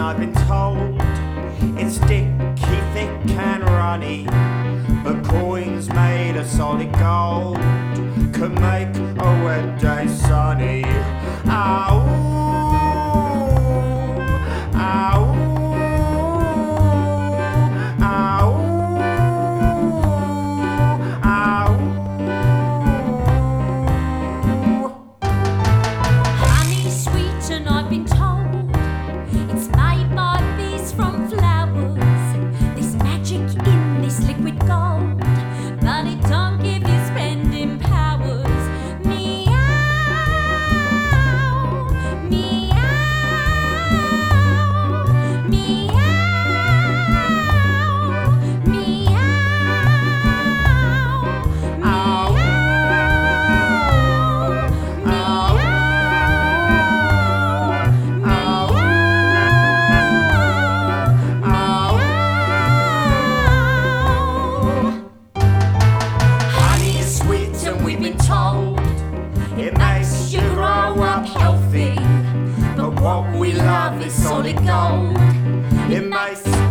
I've been told it's sticky, thick and runny, but coins made of solid gold can make a wet day sunny. Ow, ow, ow, ow. Honey's sweet and I've been told it's made by bees from flowers. There's magic in this liquid gold, but it don't give you spending powers. Meow, meow, meow, meow, Ow, ow, honey is sweet and we've been told it makes you grow up healthy, but what we love is solid gold. It makes